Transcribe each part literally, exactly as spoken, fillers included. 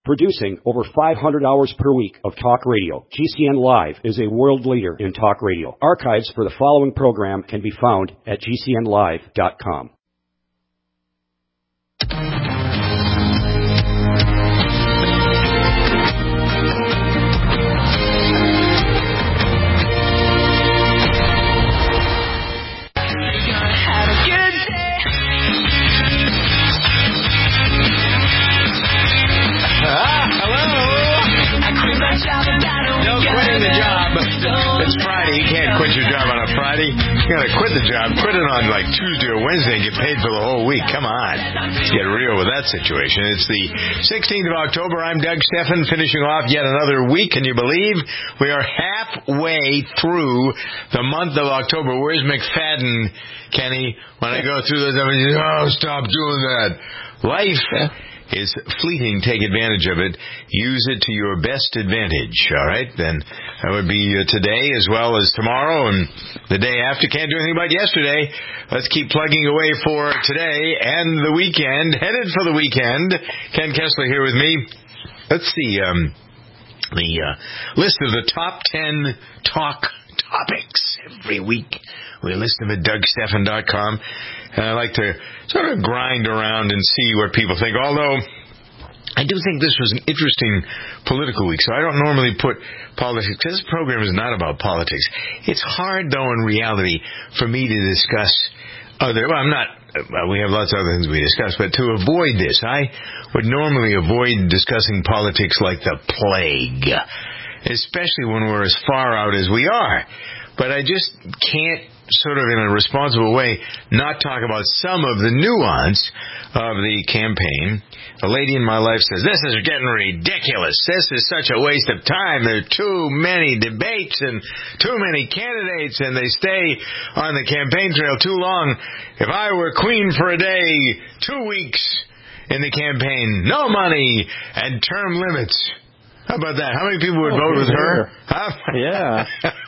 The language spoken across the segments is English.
Producing over five hundred hours per week of talk radio, G C N Live is a world leader in talk radio. Archives for the following program can be found at G C N live dot com. It's Friday. You can't quit your job on a Friday. You gotta quit the job. Quit it on like Tuesday or Wednesday and get paid for the whole week. Come on. Let's get real with that situation. It's the sixteenth of October. I'm Doug Stephan, finishing off yet another week. Can you believe we are halfway through the month of October? Where's McFadden, Kenny? When I go through this, I'm like, oh, stop doing that. Life is fleeting. Take advantage of it. Use it to your best advantage. All right? Then that would be uh, today as well as tomorrow and the day after. Can't do anything about yesterday. Let's keep plugging away for today and the weekend. Headed for the weekend. Ken Kessler here with me. Let's see um, the uh, list of the top ten talk topics every week. We list them at Doug Stephan dot com. And I like to sort of grind around and see what people think. Although, I do think this was an interesting political week, so I don't normally put politics. This program is not about politics. It's hard, though, in reality, for me to discuss other... Well, I'm not... Well, we have lots of other things we discuss, but to avoid this, I would normally avoid discussing politics like the plague, especially when we're as far out as we are. But I just can't, sort of in a responsible way, not talk about some of the nuance of the campaign. A lady in my life says, this is getting ridiculous. This is such a waste of time. There are too many debates and too many candidates, and they stay on the campaign trail too long. If I were queen for a day, two weeks in the campaign, no money, and term limits. How about that? How many people would oh, vote with her? Huh? Yeah.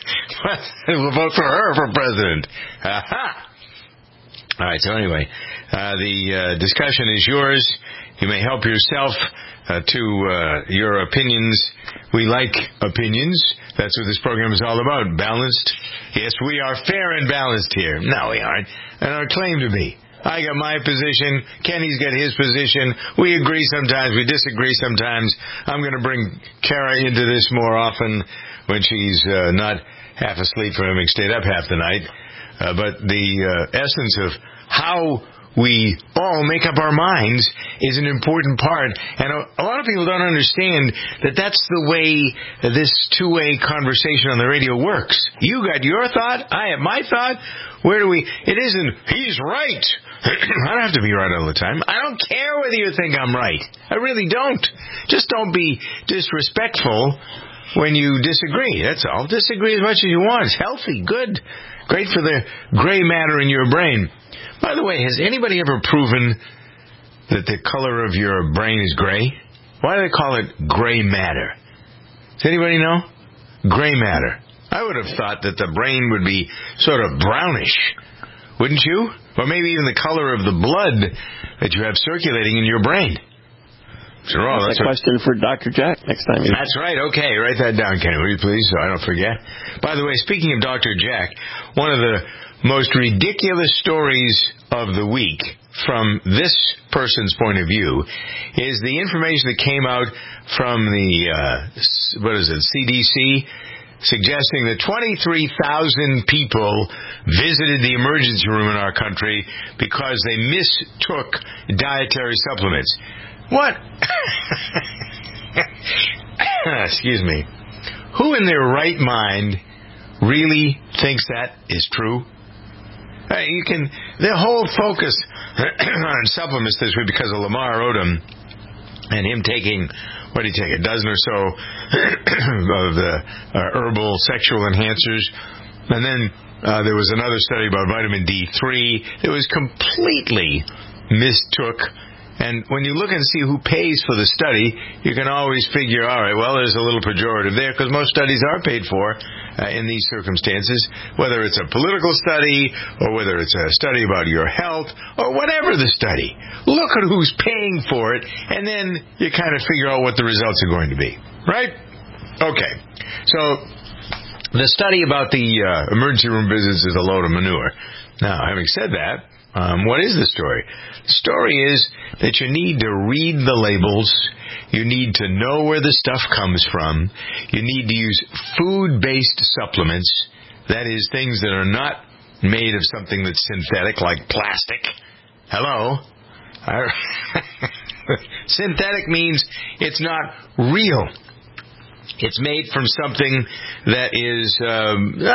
We'll vote for her for president. Aha! All right, so anyway, uh, the uh, discussion is yours. You may help yourself uh, to uh, your opinions. We like opinions. That's what this program is all about. Balanced. Yes, we are fair and balanced here. No, we aren't. And our claim to be. I got my position. Kenny's got his position. We agree sometimes. We disagree sometimes. I'm going to bring Kara into this more often when she's uh, not half asleep from having stayed up half the night. Uh, but the uh, essence of how we all make up our minds is an important part. And a, a lot of people don't understand that that's the way this two-way conversation on the radio works. You got your thought. I have my thought. Where do we... It isn't, he's right. I don't have to be right all the time. I don't care whether you think I'm right. I really don't. Just don't be disrespectful when you disagree. That's all. Disagree as much as you want. It's healthy, good, great for the gray matter in your brain. By the way, has anybody ever proven that the color of your brain is gray? Why do they call it gray matter? Does anybody know? Gray matter. I would have thought that the brain would be sort of brownish. Wouldn't you? Or maybe even the color of the blood that you have circulating in your brain. Sure, that's, that's a question what... for Doctor Jack next time. That's right. Okay, write that down, Kenny, will you please, so I don't forget. By the way, speaking of Doctor Jack, one of the most ridiculous stories of the week from this person's point of view is the information that came out from the, uh, what is it, C D C, suggesting that twenty-three thousand people visited the emergency room in our country because they mistook dietary supplements. What? Excuse me. Who in their right mind really thinks that is true? Uh, you can. The whole focus on supplements this week because of Lamar Odom and him taking, what did he take, a dozen or so of the uh, herbal sexual enhancers. And then uh, there was another study about vitamin D three. It was completely mistook And when you look and see who pays for the study, you can always figure, all right, well, there's a little pejorative there, because most studies are paid for uh, in these circumstances, whether it's a political study or whether it's a study about your health or whatever the study. Look at who's paying for it, and then you kind of figure out what the results are going to be, right? Okay. So the study about the uh, emergency room visits is a load of manure. Now, having said that, Um, what is the story? The story is that you need to read the labels. You need to know where the stuff comes from. You need to use food-based supplements. That is, things that are not made of something that's synthetic, like plastic. Hello? Synthetic means it's not real. It's made from something that is, um,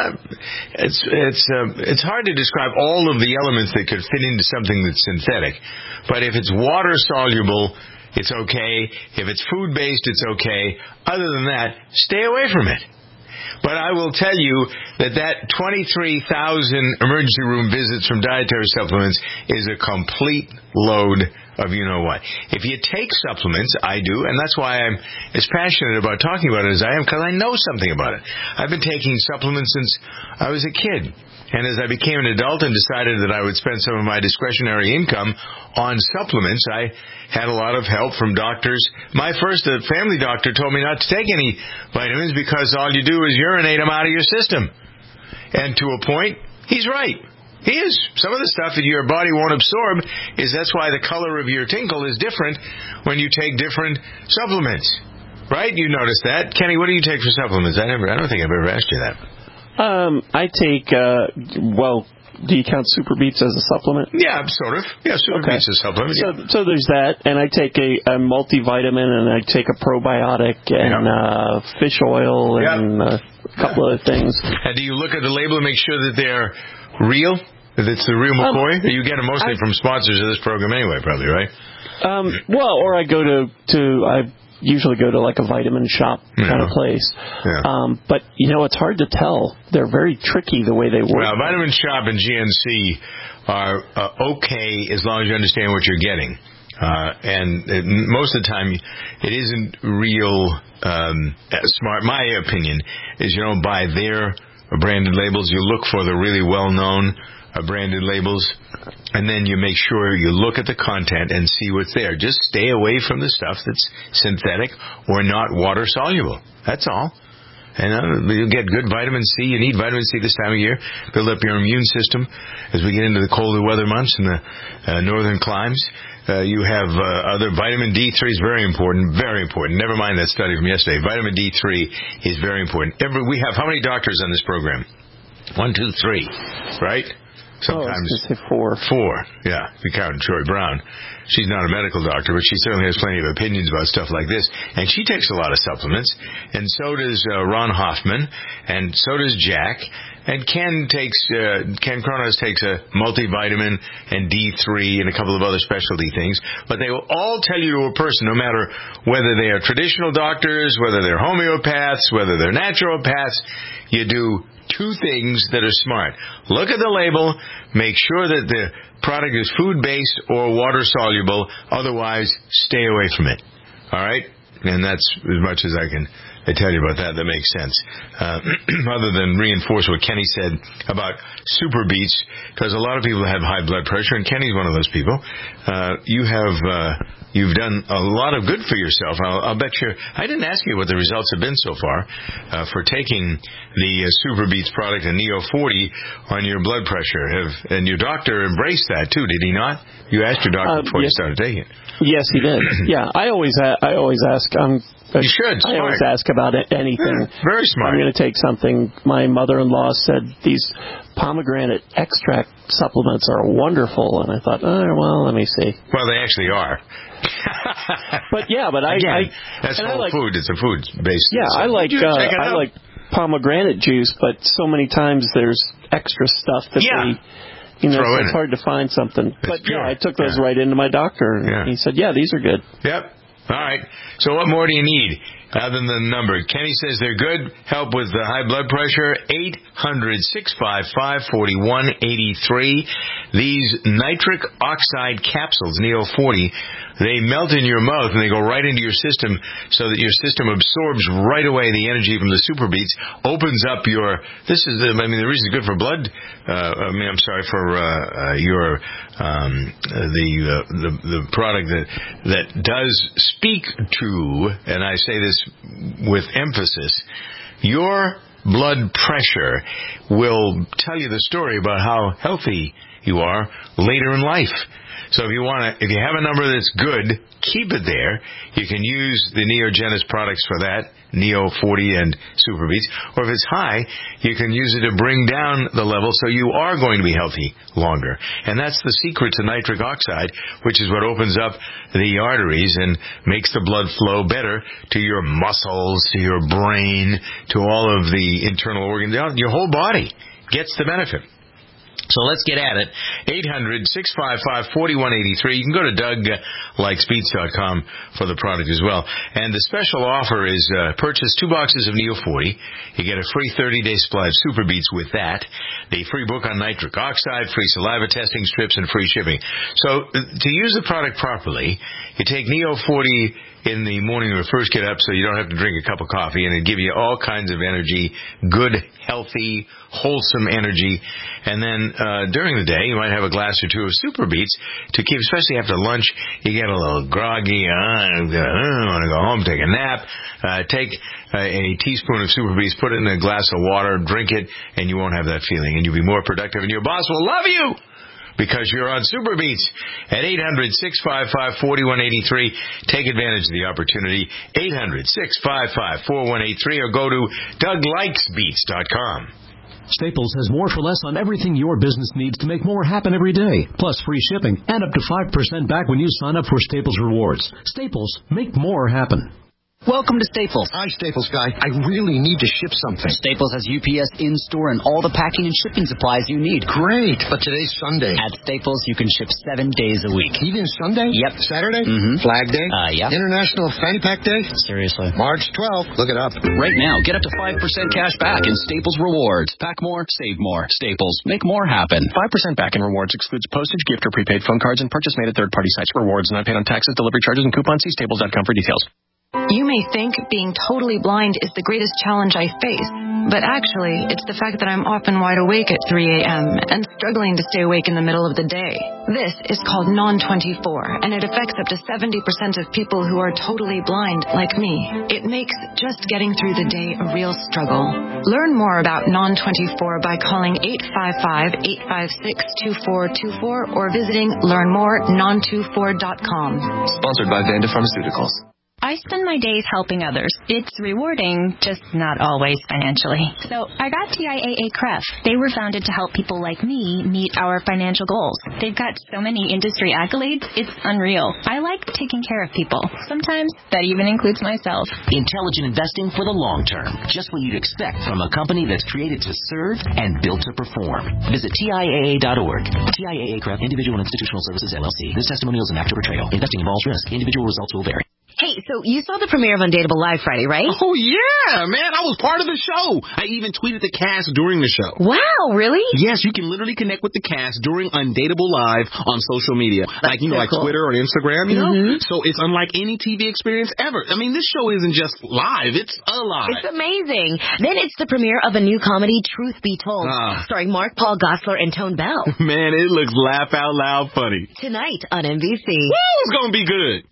it's it's uh, it's hard to describe all of the elements that could fit into something that's synthetic. But if it's water soluble, it's okay. If it's food based, it's okay. Other than that, stay away from it. But I will tell you that that twenty-three thousand emergency room visits from dietary supplements is a complete load of you-know-what. If you take supplements, I do, and that's why I'm as passionate about talking about it as I am, because I know something about it. I've been taking supplements since I was a kid. And as I became an adult and decided that I would spend some of my discretionary income on supplements, I had a lot of help from doctors. My first uh, family doctor told me not to take any vitamins because all you do is urinate them out of your system. And to a point, he's right. He is. Some of the stuff that your body won't absorb is that's why the color of your tinkle is different when you take different supplements. Right? You noticed that. Kenny, what do you take for supplements? I never. I don't think I've ever asked you that. Um, I take, uh, well, do you count Super Beets as a supplement? Yeah, sort of. Yeah, Super okay. Beets is a supplement. So, yeah. so there's that, and I take a, a multivitamin, and I take a probiotic, and yeah. uh, fish oil, and yeah. uh, a couple yeah. other things. And do you look at the label and make sure that they're real? If it's the real McCoy? Um, you get them mostly I, from sponsors of this program anyway, probably, right? Um, well, or I go to, to I usually go to like a vitamin shop kind yeah. of place. Yeah. Um, but, you know, it's hard to tell. They're very tricky the way they work. Well, Vitamin Shop and G N C are uh, okay as long as you understand what you're getting. Uh, and it, most of the time, it isn't real um, smart. My opinion is you don't buy their branded labels. You look for the really well-known uh, branded labels, and then you make sure you look at the content and see what's there. Just stay away from the stuff that's synthetic or not water-soluble. That's all. And uh, you'll get good vitamin C. You need vitamin C this time of year. Build up your immune system as we get into the colder weather months in the uh, northern climes. Uh, you have uh, other vitamin D three is very important, very important. Never mind that study from yesterday. Vitamin D three is very important. Every, we have how many doctors on this program? One, two, three, right? Sometimes oh, I was gonna say four. Four, yeah. We count Troy Brown. She's not a medical doctor, but she certainly has plenty of opinions about stuff like this. And she takes a lot of supplements, and so does uh, Ron Hoffman, and so does Jack. And Ken takes uh, Ken Kronos takes a multivitamin and D three and a couple of other specialty things. But they will all tell you to a person, no matter whether they are traditional doctors, whether they're homeopaths, whether they're naturopaths, you do two things that are smart. Look at the label. Make sure that the product is food-based or water-soluble. Otherwise, stay away from it. All right? And that's as much as I can I tell you about that. That makes sense. Uh, other than reinforce what Kenny said about Super Beets, because a lot of people have high blood pressure, and Kenny's one of those people. Uh, you have uh, you've done a lot of good for yourself. I'll, I'll bet you. I didn't ask you what the results have been so far uh, for taking the uh, Super Beets product and Neo forty on your blood pressure. Have, and your doctor embraced that too, did he not? You asked your doctor um, before yes. you started taking it. Yes, he did. Yeah, I always a- I always ask. Um, You should. I Smart. always ask about it, anything. Yeah, very smart. I'm going to take something. My mother-in-law said these pomegranate extract supplements are wonderful, and I thought, oh, well, let me see. Well, they actually are. But yeah, but I, Again, I that's whole I like, food. It's a food-based. Yeah, so I like uh, I out. like pomegranate juice, but so many times there's extra stuff that yeah. they. You know, so it's it. hard to find something. It's but pure. yeah, I took those yeah. right into my doctor, and yeah. he said, yeah, these are good. Yep. All right. So what more do you need other than the number? Kenny says they're good. Help with the high blood pressure. eight hundred, six five five, four one eight three. These nitric oxide capsules, Neo forty, They melt in your mouth and they go right into your system so that your system absorbs right away the energy from the Super Beets, opens up your, this is, the, I mean, the reason it's good for blood, uh, I mean, I'm sorry, for uh, uh, your, um, the, uh, the, the product that, that does speak to, and I say this with emphasis, your blood pressure will tell you the story about how healthy you are later in life. So if you want to, if you have a number that's good, keep it there. You can use the Neogenis products for that, Neo forty and Super Beets. Or if it's high, you can use it to bring down the level so you are going to be healthy longer. And that's the secret to nitric oxide, which is what opens up the arteries and makes the blood flow better to your muscles, to your brain, to all of the internal organs. Your whole body gets the benefit. So let's get at it. eight hundred, six five five, four one eight three. You can go to Doug Likes Beets dot com for the product as well. And the special offer is uh, purchase two boxes of Neo forty. You get a free thirty-day supply of Super Beets with that. The free book on nitric oxide, free saliva testing strips, and free shipping. So uh, to use the product properly, you take Neo forty in the morning when you first get up so you don't have to drink a cup of coffee, and it give you all kinds of energy, good, healthy, wholesome energy. And then uh, during the day, you might have a glass or two of Super Beets to keep, especially after lunch. You get a little groggy, uh, I want to go home, take a nap. Uh, take a, a teaspoon of Super Beets, put it in a glass of water, drink it, and you won't have that feeling. And you'll be more productive, and your boss will love you because you're on Super Beets. At eight hundred, six five five, four one eight three, take advantage of the opportunity. eight hundred, six five five, four one eight three, or go to Doug Likes Beets dot com. Staples has more for less on everything your business needs to make more happen every day. Plus free shipping and up to five percent back when you sign up for Staples Rewards. Staples, make more happen. Welcome to Staples. Hi, Staples guy. I really need to ship something. Staples has U P S in-store and all the packing and shipping supplies you need. Great, but today's Sunday. At Staples, you can ship seven days a week. Even Sunday? Yep. Saturday? Mm-hmm. Flag Day? Uh, yeah. International Fanny Pack Day? Seriously. March twelfth. Look it up. Right now, get up to five percent cash back in Staples Rewards. Pack more, save more. Staples, make more happen. five percent back in rewards excludes postage, gift, or prepaid phone cards and purchase made at third-party sites. Rewards not paid on taxes, delivery charges, and coupons. See staples dot com for details. You may think being totally blind is the greatest challenge I face, but actually, it's the fact that I'm often wide awake at three a.m. and struggling to stay awake in the middle of the day. This is called non twenty-four, and it affects up to seventy percent of people who are totally blind, like me. It makes just getting through the day a real struggle. Learn more about non twenty-four by calling eight five five, eight five six, two four two four or visiting learn more non twenty-four dot com. Sponsored by Vanda Pharmaceuticals. I spend my days helping others. It's rewarding, just not always financially. So I got T I A A C R E F. They were founded to help people like me meet our financial goals. They've got so many industry accolades, it's unreal. I like taking care of people. Sometimes that even includes myself. Intelligent investing for the long term. Just what you'd expect from a company that's created to serve and built to perform. Visit T I A A dot org. T I A A C R E F, Individual and Institutional Services, L L C. This testimonial is an act of portrayal. Investing involves risk. Individual results will vary. Hey, so you saw the premiere of Undateable Live Friday, right? Oh, yeah, man. I was part of the show. I even tweeted the cast during the show. Wow, really? Yes, you can literally connect with the cast during Undateable Live on social media. That's like, you know, so like cool. Twitter or Instagram, you mm-hmm. know? So it's unlike any T V experience ever. I mean, this show isn't just live. It's alive. It's amazing. Then it's the premiere of a new comedy, Truth Be Told, uh, starring Mark Paul Gosselaar and Tone Bell. Man, it looks laugh out loud funny. Tonight on N B C. Woo, it's going to be good.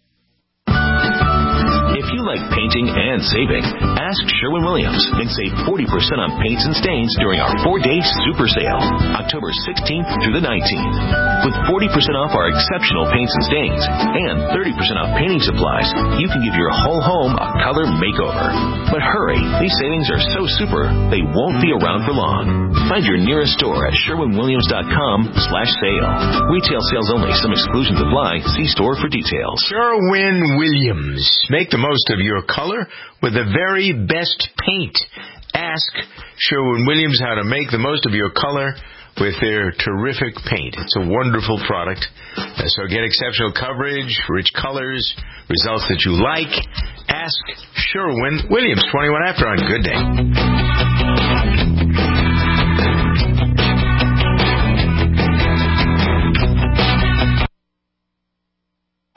If you like painting and saving, ask Sherwin-Williams and save forty percent on paints and stains during our four-day super sale, October sixteenth through the nineteenth. With forty percent off our exceptional paints and stains and thirty percent off painting supplies, you can give your whole home a color makeover. But hurry, these savings are so super, they won't be around for long. Find your nearest store at Sherwin Williams dot com slash sale. Retail sales only. Some exclusions apply. See store for details. Sherwin-Williams. Make the most of your color with the very best paint. Ask Sherwin-Williams how to make the most of your color with their terrific paint. It's a wonderful product. So get exceptional coverage, rich colors, results that you like. Ask Sherwin-Williams. twenty-one after on Good Day.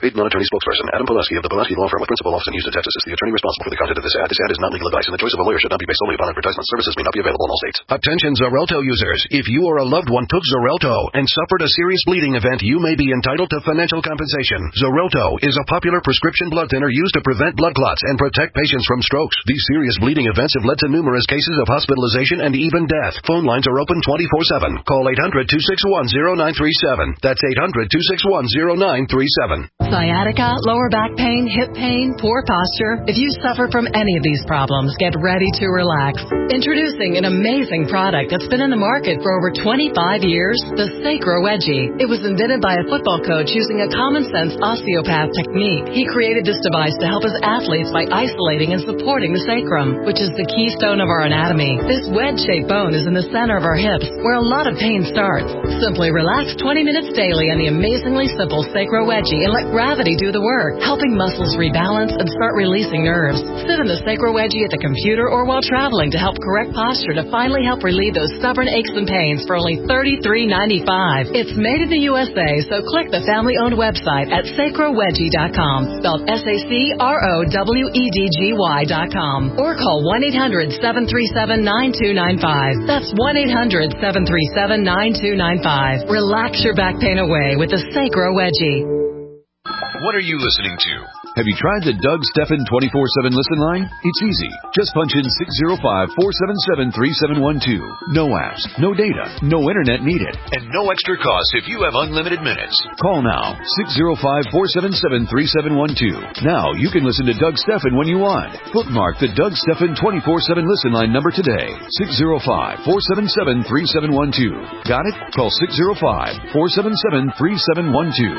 Paid non-attorney spokesperson Adam Pulaski of the Pulaski Law Firm with principal office in Houston, Texas is the attorney responsible for the content of this ad. This ad is not legal advice, and the choice of a lawyer should not be based solely upon advertisement. Services may not be available in all states. Attention Xarelto users. If you or a loved one took Xarelto and suffered a serious bleeding event, you may be entitled to financial compensation. Xarelto is a popular prescription blood thinner used to prevent blood clots and protect patients from strokes. These serious bleeding events have led to numerous cases of hospitalization and even death. Phone lines are open twenty-four seven. Call eight hundred, two six one, zero nine three seven. That's eight hundred, two six one, zero nine three seven. Sciatica, lower back pain, hip pain, poor posture. If you suffer from any of these problems, get ready to relax. Introducing an amazing product that's been in the market for over twenty-five years, the Sacro Wedgie. It was invented by a football coach using a common-sense osteopath technique. He created this device to help his athletes by isolating and supporting the sacrum, which is the keystone of our anatomy. This wedge-shaped bone is in the center of our hips, where a lot of pain starts. Simply relax twenty minutes daily on the amazingly simple Sacro Wedgie and let gravity do the work, helping muscles rebalance and start releasing nerves. Sit in the Sacro Wedgie at the computer or while traveling to help correct posture to finally help relieve those stubborn aches and pains for only thirty-three ninety-five. It's made in the U S A, so click the family-owned website at sacro wedgie dot com, spelled S A C R O W E D G Y dot com, or call one eight hundred, seven three seven, nine two nine five. That's one eight hundred, seven three seven, nine two nine five. Relax your back pain away with the Sacro Wedgie. What are you listening to? Have you tried the Doug Stephan twenty-four seven listen line? It's easy. Just punch in six zero five, four seven seven, three seven one two. No apps, no data, no internet needed, and no extra cost if you have unlimited minutes. Call now, six zero five, four seven seven, three seven one two. Now you can listen to Doug Stephan when you want. Bookmark the Doug Stephan twenty-four seven listen line number today, six zero five, four seven seven, three seven one two. Got it? Call six zero five, four seven seven, three seven one two.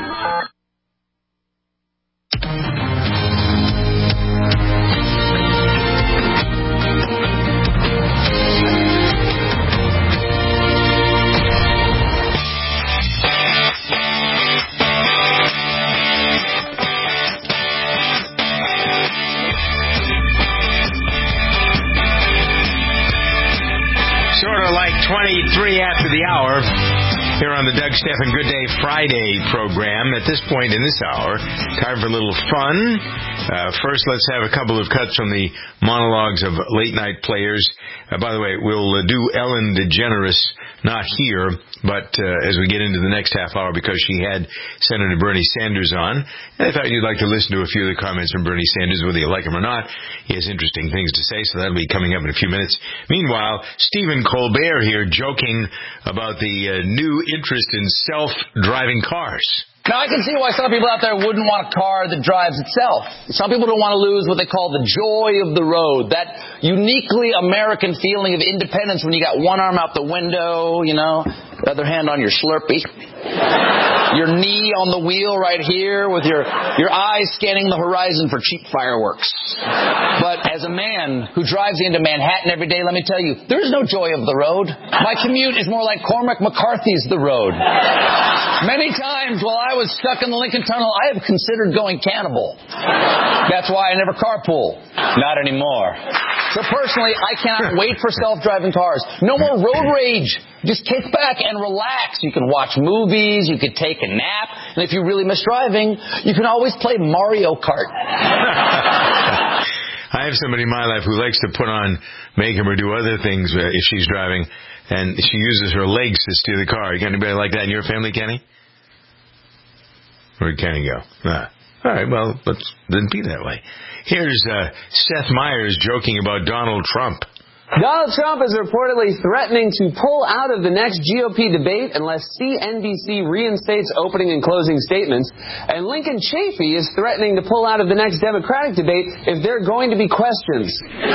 twenty-three after the hour here on the Doug Stephan Good Day Friday program. At this point in this hour, time for a little fun. Uh, first, let's have a couple of cuts from the monologues of late-night players. Uh, by the way, we'll uh, do Ellen DeGeneres, not here, but uh, as we get into the next half hour, because she had Senator Bernie Sanders on. And I thought you'd like to listen to a few of the comments from Bernie Sanders, whether you like him or not. He has interesting things to say, so that'll be coming up in a few minutes. Meanwhile, Stephen Colbert here joking about the uh, new interest in self-driving cars. Now, I can see why some people out there wouldn't want a car that drives itself. Some people don't want to lose what they call the joy of the road, that uniquely American feeling of independence when you got one arm out the window, you know, the other hand on your Slurpee, your knee on the wheel right here with your, your eyes scanning the horizon for cheap fireworks. But as a man who drives into Manhattan every day, let me tell you, there is no joy of the road. My commute is more like Cormac McCarthy's The Road. Many times while I was stuck in the Lincoln Tunnel, I have considered going cannibal. That's why I never carpool. Not anymore. So personally, I cannot wait for self-driving cars. No more road rage. Just kick back and relax. You can watch movies. You can take a nap. And if you really miss driving, you can always play Mario Kart. I have somebody in my life who likes to put on makeup or do other things if she's driving, and she uses her legs to steer the car. You got anybody like that in your family, Kenny? Where'd Kenny go? Ah. All right, well, let's then be that way. Here's uh, Seth Meyers joking about Donald Trump. Donald Trump is reportedly threatening to pull out of the next G O P debate unless C N B C reinstates opening and closing statements. And Lincoln Chafee is threatening to pull out of the next Democratic debate if there are going to be questions.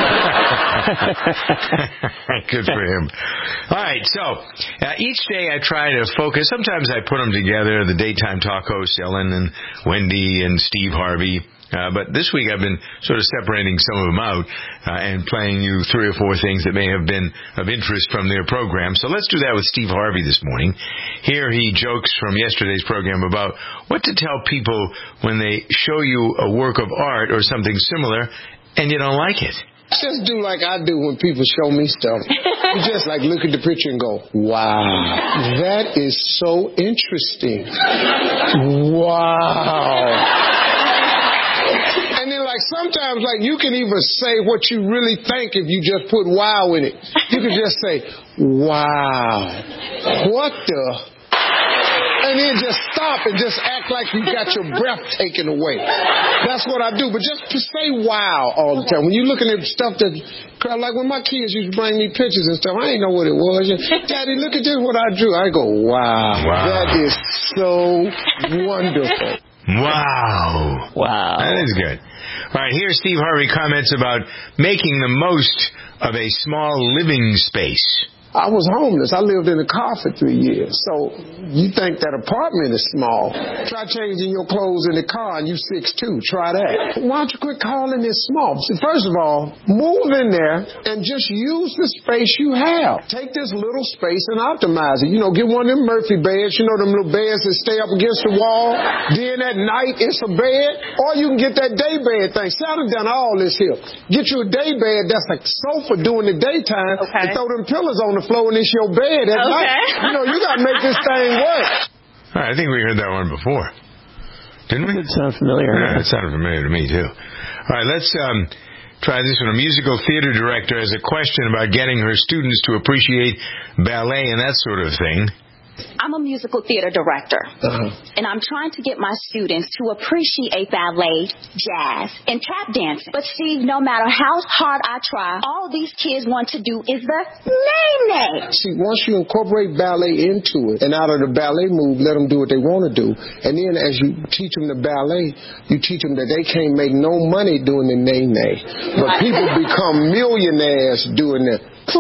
Good for him. All right, so uh, each day I try to focus. Sometimes I put them together, the daytime talk hosts, Ellen and Wendy and Steve Harvey. Uh, but this week I've been sort of separating some of them out uh, and playing you three or four things that may have been of interest from their program. So let's do that with Steve Harvey this morning. Here he jokes from yesterday's program about what to tell people when they show you a work of art or something similar and you don't like it. Just do like I do when people show me stuff. You just like look at the picture and go, wow, that is so interesting. Wow. And then, like, sometimes, like, you can even say what you really think if you just put wow in it. You can just say, wow. What the... And then just stop and just act like you got your breath taken away. That's what I do. But just say wow all the time. When you're looking at stuff that, like when my kids used to bring me pictures and stuff, I ain't know what it was. Daddy, look at this, what I drew. I go, wow, wow. That is so wonderful. Wow. Wow. That is good. All right, here's Steve Harvey comments about making the most of a small living space. I was homeless. I lived in a car for three years. So you think that apartment is small. Try changing your clothes in the car and you six two. Try that. Why don't you quit calling it small? See, first of all, move in there and just use the space you have. Take this little space and optimize it. You know, get one of them Murphy beds. You know, them little beds that stay up against the wall. Then at night, it's a bed. Or you can get that day bed thing. See, I've done all this here. Get you a day bed that's a sofa during the daytime. Okay. And throw them pillows on the floor and it's your bed at okay. night. You know, you got to make this thing work. All right, I think we heard that one before. Didn't we? It sounds familiar. Yeah, it sounded familiar to me, too. All right, let's um, try this one. A musical theater director has a question about getting her students to appreciate ballet and that sort of thing. I'm a musical theater director, uh-huh. and I'm trying to get my students to appreciate ballet, jazz, and tap dancing. But, Steve, no matter how hard I try, all these kids want to do is the name-name. See, once you incorporate ballet into it, and out of the ballet move, let them do what they want to do. And then as you teach them the ballet, you teach them that they can't make no money doing the name-name. But people become millionaires doing the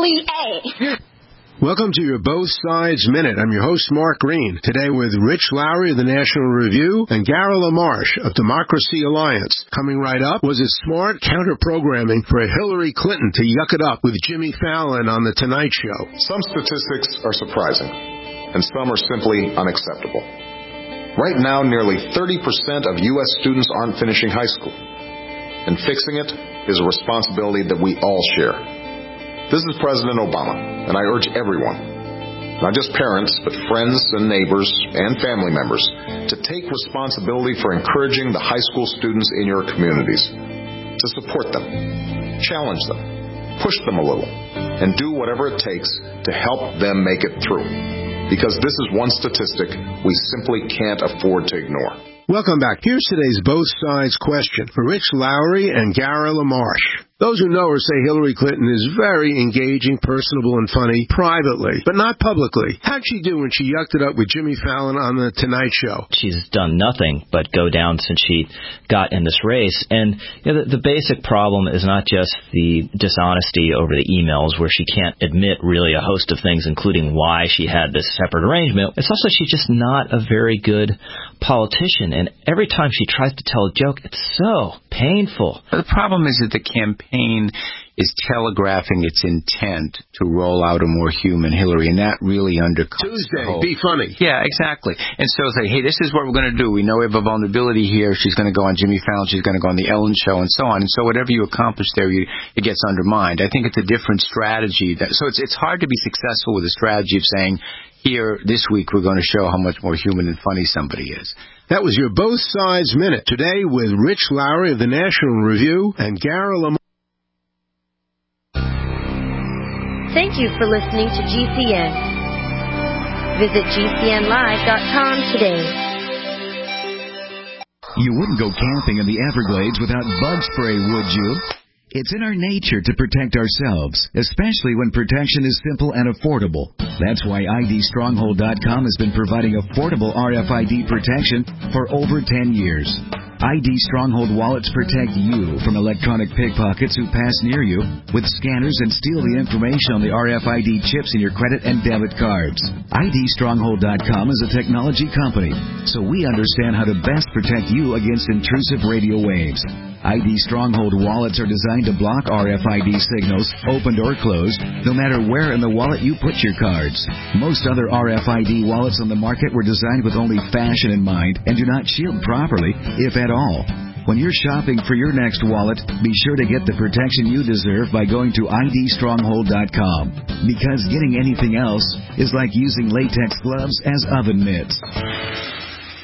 plie. Welcome to your Both Sides Minute. I'm your host, Mark Green. Today with Rich Lowry of the National Review and Gary LaMarche of Democracy Alliance. Coming right up was his smart counter-programming for Hillary Clinton to yuck it up with Jimmy Fallon on The Tonight Show. Some statistics are surprising, and some are simply unacceptable. Right now, nearly thirty percent of U S students aren't finishing high school, and fixing it is a responsibility that we all share. This is President Obama, and I urge everyone, not just parents, but friends and neighbors and family members, to take responsibility for encouraging the high school students in your communities, to support them, challenge them, push them a little, and do whatever it takes to help them make it through. Because this is one statistic we simply can't afford to ignore. Welcome back. Here's today's Both Sides question for Rich Lowry and Gary LaMarche. Those who know her say Hillary Clinton is very engaging, personable, and funny privately, but not publicly. How'd she do when she yucked it up with Jimmy Fallon on The Tonight Show? She's done nothing but go down since she got in this race. And you know, the, the basic problem is not just the dishonesty over the emails, where she can't admit really a host of things, including why she had this separate arrangement. It's also she's just not a very good politician. And every time she tries to tell a joke, it's so painful. The problem is that the campaign is telegraphing its intent to roll out a more human Hillary, and that really undercuts Tuesday, the whole... be funny. Yeah, exactly. And so it's like, hey, this is what we're going to do. We know we have a vulnerability here. She's going to go on Jimmy Fallon. She's going to go on The Ellen Show and so on. And so whatever you accomplish there, you, it gets undermined. I think it's a different strategy. That, so it's it's hard to be successful with a strategy of saying, here, this week, we're going to show how much more human and funny somebody is. That was your Both Sides Minute. Today with Rich Lowry of the National Review and Gary LaMarche. Thank you for listening to G C N. Visit G C N live dot com today. You wouldn't go camping in the Everglades without bug spray, would you? It's in our nature to protect ourselves, especially when protection is simple and affordable. That's why I D Stronghold dot com has been providing affordable R F I D protection for over ten years. I D Stronghold wallets protect you from electronic pickpockets who pass near you with scanners and steal the information on the R F I D chips in your credit and debit cards. I D Stronghold dot com is a technology company, so we understand how to best protect you against intrusive radio waves. I D Stronghold wallets are designed to block R F I D signals, opened or closed, no matter where in the wallet you put your cards. Most other R F I D wallets on the market were designed with only fashion in mind and do not shield properly, if at all. When you're shopping for your next wallet, be sure to get the protection you deserve by going to I D Stronghold dot com. Because getting anything else is like using latex gloves as oven mitts.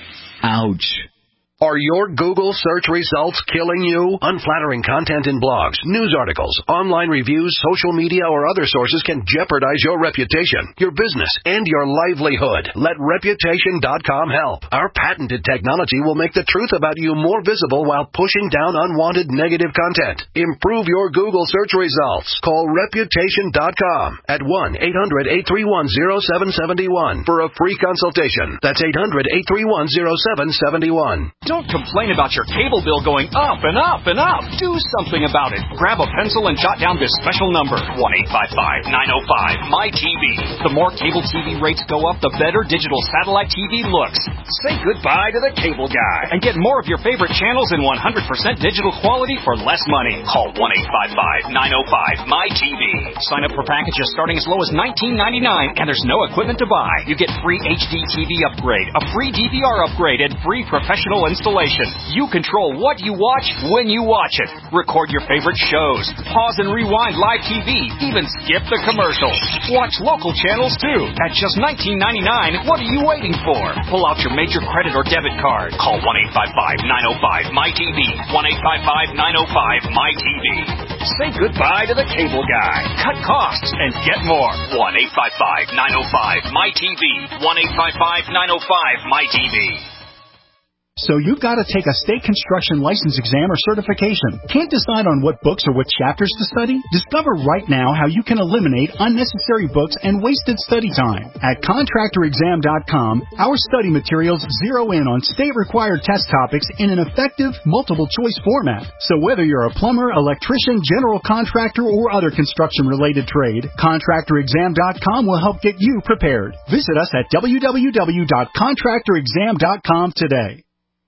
Ouch. Are your Google search results killing you? Unflattering content in blogs, news articles, online reviews, social media, or other sources can jeopardize your reputation, your business, and your livelihood. Let Reputation dot com help. Our patented technology will make the truth about you more visible while pushing down unwanted negative content. Improve your Google search results. Call Reputation dot com at one eight hundred eight three one oh seven seven one for a free consultation. That's eight hundred eight three one oh seven seven one. Don't complain about your cable bill going up and up and up. Do something about it. Grab a pencil and jot down this special number, one eight five five nine oh five M Y T V. The more cable T V rates go up, the better digital satellite T V looks. Say goodbye to the cable guy and get more of your favorite channels in one hundred percent digital quality for less money. Call one eight five five nine oh five M Y T V. Sign up for packages starting as low as nineteen ninety-nine, and there's no equipment to buy. You get free H D T V upgrade, a free D V R upgrade, and free professional installation. You control what you watch when you watch it. Record your favorite shows. Pause and rewind live T V. Even skip the commercials. Watch local channels too. At just nineteen ninety-nine, what are you waiting for? Pull out your major credit or debit card. Call one eight five five nine oh five M Y T V. one eight five five nine oh five M Y T V. Say goodbye to the cable guy. Cut costs and get more. one eight five five nine oh five M Y T V. one eight five five nine oh five M Y T V. So you've got to take a state construction license exam or certification. Can't decide on what books or what chapters to study? Discover right now how you can eliminate unnecessary books and wasted study time. At contractor exam dot com, our study materials zero in on state-required test topics in an effective, multiple-choice format. So whether you're a plumber, electrician, general contractor, or other construction-related trade, contractor exam dot com will help get you prepared. Visit us at w w w dot contractor exam dot com today.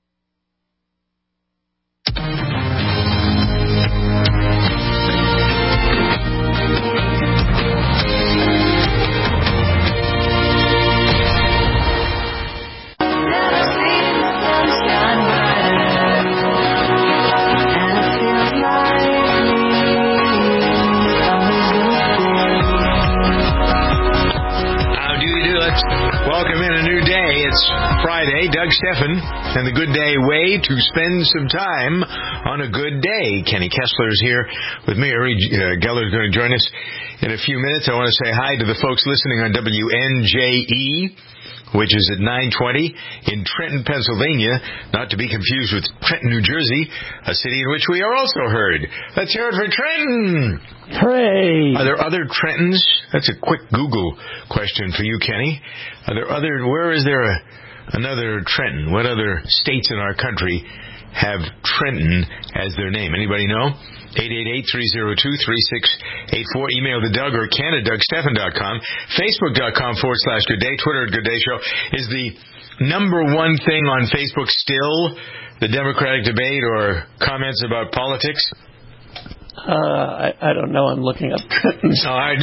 Welcome in a new day. It's Friday. Doug Stephan and the Good Day Way to spend some time on a good day. Kenny Kessler is here with me. Uri uh, Geller is going to join us in a few minutes. I want to say hi to the folks listening on W N J E, which is at nine twenty in Trenton, Pennsylvania, not to be confused with Trenton, New Jersey, a city in which we are also heard. Let's hear it for Trenton! Hooray! Are there other Trentons? That's a quick Google question for you, Kenny. Are there other, where is there a, another Trenton? What other states in our country have Trenton as their name? Anybody know? eight eight eight, three oh two, three six eight four. Email the Doug or Ken at Doug Stephan dot com. Facebook dot com forward slash Good Day. Twitter at Good Day Show. Is the number one thing on Facebook still the Democratic debate or comments about politics? Uh, I, I don't know. I'm looking up Trenton. Oh, I,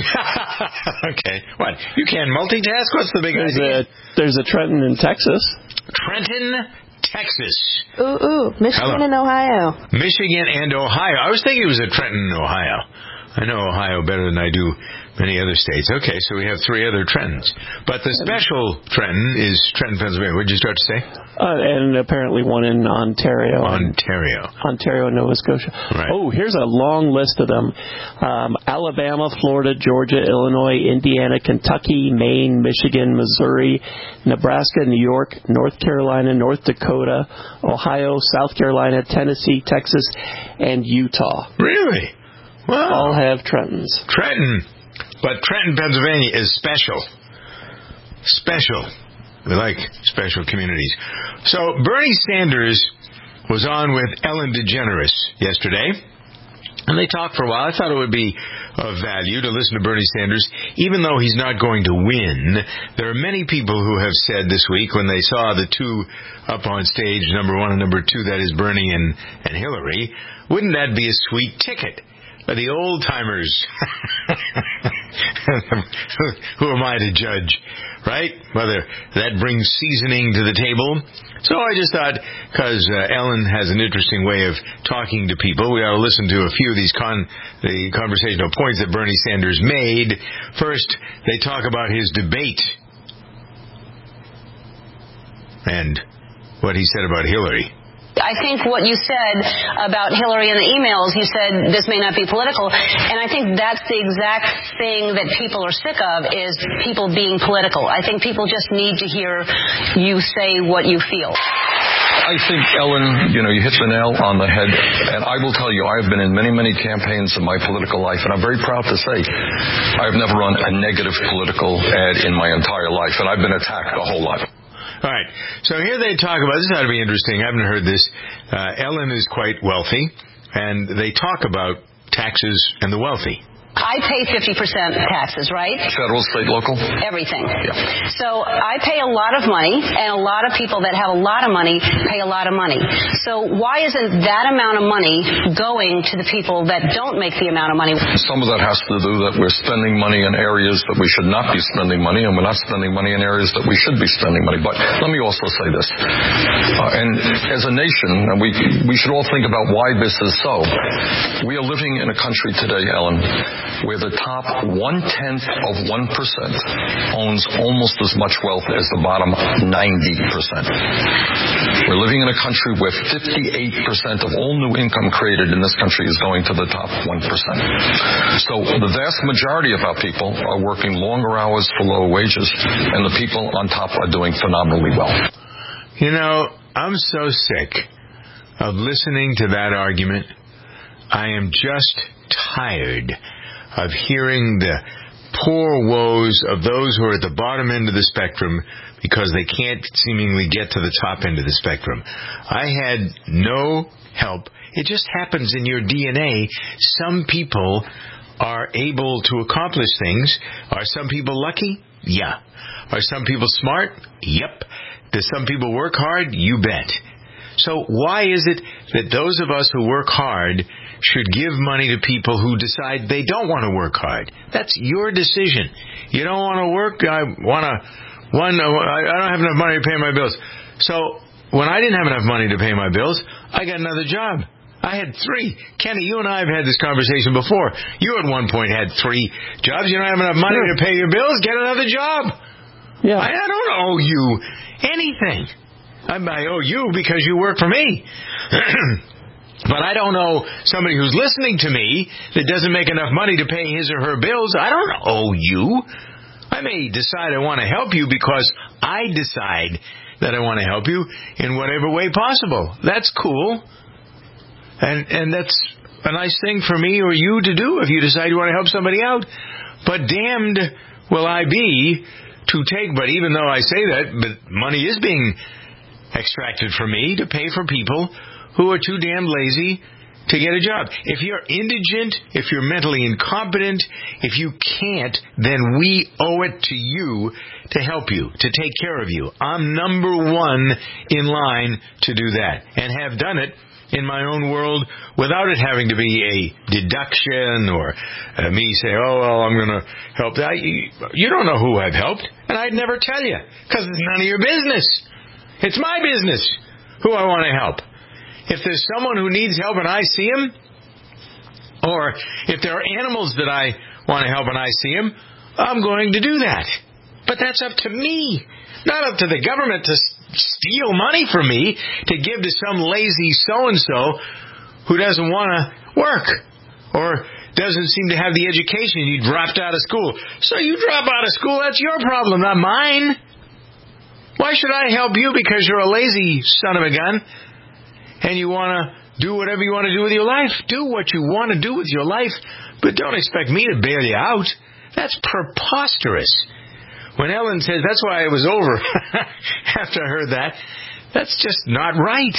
okay. What? You can't multitask? What's the big there's idea? A, there's a Trenton in Texas. Trenton, Texas. Ooh, ooh. Michigan Hello. and Ohio. Michigan and Ohio. I was thinking it was a Trenton, Ohio. I know Ohio better than I do many other states. Okay, so we have three other Trentons. But the special Trenton is Trenton, Pennsylvania. What did you start to say? Uh, and apparently one in Ontario. Ontario. Ontario and Nova Scotia. Right. Oh, here's a long list of them. Um, Alabama, Florida, Georgia, Illinois, Indiana, Kentucky, Maine, Michigan, Missouri, Nebraska, New York, North Carolina, North Dakota, Ohio, South Carolina, Tennessee, Texas, and Utah. Really? Wow. All have Trentons. Trenton. But Trenton, Pennsylvania is special. Special. We like special communities. So Bernie Sanders was on with Ellen DeGeneres yesterday, and they talked for a while. I thought it would be of value to listen to Bernie Sanders, even though he's not going to win. There are many people who have said this week when they saw the two up on stage, number one and number two, that is Bernie and, and Hillary, wouldn't that be a sweet ticket? The old-timers. Who am I to judge, right? Whether that brings seasoning to the table. So I just thought, because uh, Ellen has an interesting way of talking to people, we ought to listen to a few of these con- the conversational points that Bernie Sanders made. First, they talk about his debate. And what he said about Hillary. I think what you said about Hillary in the emails, you said this may not be political, and I think that's the exact thing that people are sick of, is people being political. I think people just need to hear you say what you feel. I think, Ellen, you know, you hit the nail on the head, and I will tell you, I have been in many, many campaigns in my political life, and I'm very proud to say I have never run a negative political ad in my entire life, and I've been attacked a whole lot. All right. So here they talk about, this ought to be interesting. I haven't heard this. Uh, Ellen is quite wealthy, and they talk about taxes and the wealthy. I pay fifty percent taxes, right? Federal, state, local? Everything. Yeah. So I pay a lot of money, and a lot of people that have a lot of money pay a lot of money. So why isn't that amount of money going to the people that don't make the amount of money? Some of that has to do that we're spending money in areas that we should not be spending money, and we're not spending money in areas that we should be spending money. But let me also say this. Uh, and as a nation, and we, we should all think about why this is so. We are living in a country today, Ellen, where the top one-tenth of one percent owns almost as much wealth as the bottom ninety percent. We're living in a country where fifty-eight percent of all new income created in this country is going to the top one percent. So the vast majority of our people are working longer hours for lower wages, and the people on top are doing phenomenally well. You know, I'm so sick of listening to that argument. I am just tired of hearing the poor woes of those who are at the bottom end of the spectrum because they can't seemingly get to the top end of the spectrum. I had no help. It just happens in your D N A. Some people are able to accomplish things. Are some people lucky? Yeah. Are some people smart? Yep. Do some people work hard? You bet. So why is it that those of us who work hard should give money to people who decide they don't want to work hard? That's your decision. You don't want to work? I want to, one, I don't have enough money to pay my bills. So when I didn't have enough money to pay my bills, I got another job. I had three. Kenny, you and I have had this conversation before. You at one point had three jobs. You don't have enough money to pay your bills? Get another job. Yeah. I, I don't owe you anything. I owe you because you work for me. But I don't owe somebody who's listening to me that doesn't make enough money to pay his or her bills. I don't owe you. I may decide I want to help you because I decide that I want to help you in whatever way possible. That's cool. And and that's a nice thing for me or you to do if you decide you want to help somebody out. But damned will I be to take, but even though I say that, but money is being extracted from me to pay for people who are too damn lazy to get a job. If you're indigent, if you're mentally incompetent, if you can't, then we owe it to you to help you, to take care of you. I'm number one in line to do that, and have done it in my own world without it having to be a deduction or uh, me say, oh, well, I'm going to help. I, you don't know who I've helped, and I'd never tell you because it's none of your business. It's my business who I want to help. If there's someone who needs help and I see him, or if there are animals that I want to help and I see him, I'm going to do that. But that's up to me, not up to the government to steal money from me to give to some lazy so-and-so who doesn't want to work or doesn't seem to have the education. You dropped out of school. So you drop out of school, that's your problem, not mine. Why should I help you because you're a lazy son of a gun and you want to do whatever you want to do with your life? Do what you want to do with your life, but don't expect me to bail you out. That's preposterous. When Ellen says, that's why I was over after I heard that, that's just not right.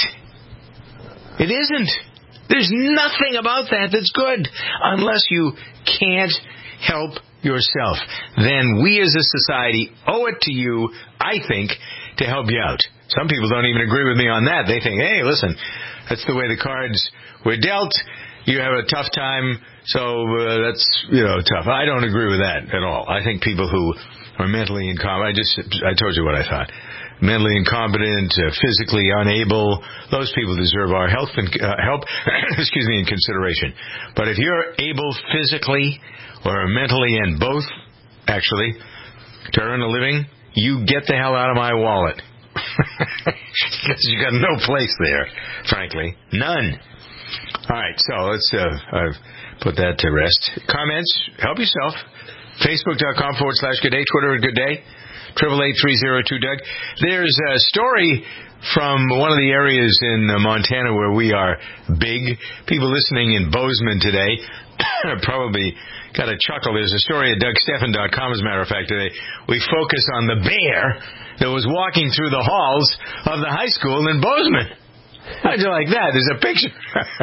It isn't. There's nothing about that that's good unless you can't help yourself. Then we as a society owe it to you, I think, to help you out. Some people don't even agree with me on that. They think, hey, listen, that's the way the cards were dealt. You have a tough time, so uh, that's, you know, tough. I don't agree with that at all. I think people who are mentally incompetent, I just, I told you what I thought. Mentally incompetent, uh, physically unable, those people deserve our help and uh, help, excuse me, and consideration. But if you're able physically or mentally, and both, actually, to earn a living, you get the hell out of my wallet. Because you got no place there, frankly. None. All right, so let's uh, uh, put that to rest. Comments, help yourself. Facebook.com forward slash good day. Twitter, good day. Triple eight three zero two Doug. There's a story from one of the areas in uh, Montana where we are big. People listening in Bozeman today probably got a chuckle. There's a story at Doug Stephan dot com, as a matter of fact, today. We focus on the bear that was walking through the halls of the high school in Bozeman. How'd you like that? There's a picture.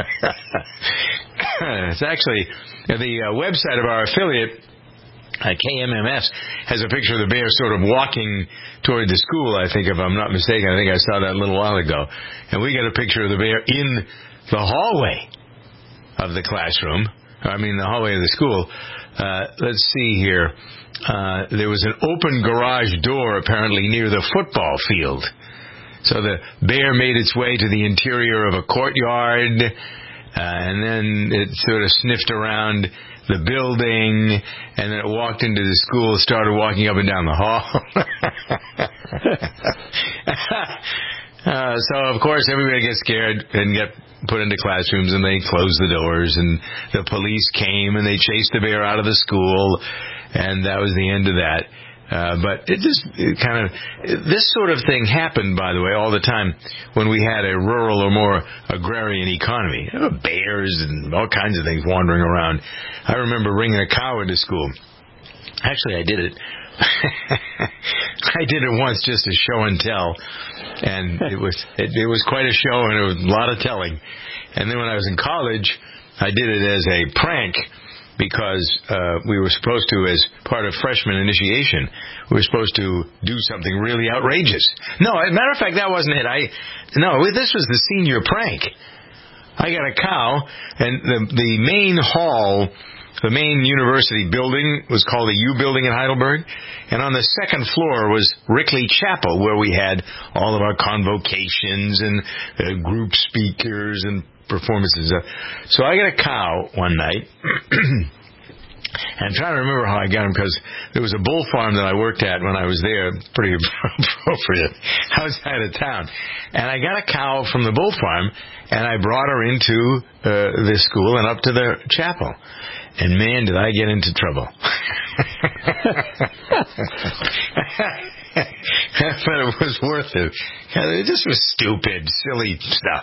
It's actually the uh, website of our affiliate, uh, K M M S, has a picture of the bear sort of walking toward the school, I think, if I'm not mistaken. I think I saw that a little while ago. And we got a picture of the bear in the hallway of the classroom. I mean, the hallway of the school. Uh, let's see here. Uh, there was an open garage door apparently near the football field. So the bear made its way to the interior of a courtyard, uh, and then it sort of sniffed around the building, and then it walked into the school, started walking up and down the hall. uh, so, of course, everybody gets scared and get put into classrooms, and they closed the doors, and the police came, and they chased the bear out of the school, and that was the end of that. Uh, but it just it kind of, this sort of thing happened, by the way, all the time when we had a rural or more agrarian economy. There were bears and all kinds of things wandering around. I remember bringing a cow into school. Actually, I did it. I did it once just to show and tell, and it was it, it was quite a show, and it was a lot of telling. And then when I was in college, I did it as a prank. Because uh, we were supposed to, as part of freshman initiation, we were supposed to do something really outrageous. No, as a matter of fact, that wasn't it. I no, this was the senior prank. I got a cow, and the the main hall, the main university building was called the U Building in Heidelberg, and on the second floor was Rickley Chapel, where we had all of our convocations and uh, group speakers and performances. So I got a cow one night, and I'm trying to remember how I got him, because there was a bull farm that I worked at when I was there, pretty appropriate, outside of town. And I got a cow from the bull farm, and I brought her into uh, the school and up to the chapel. And man, did I get into trouble. But it was worth it. It just was stupid, silly stuff.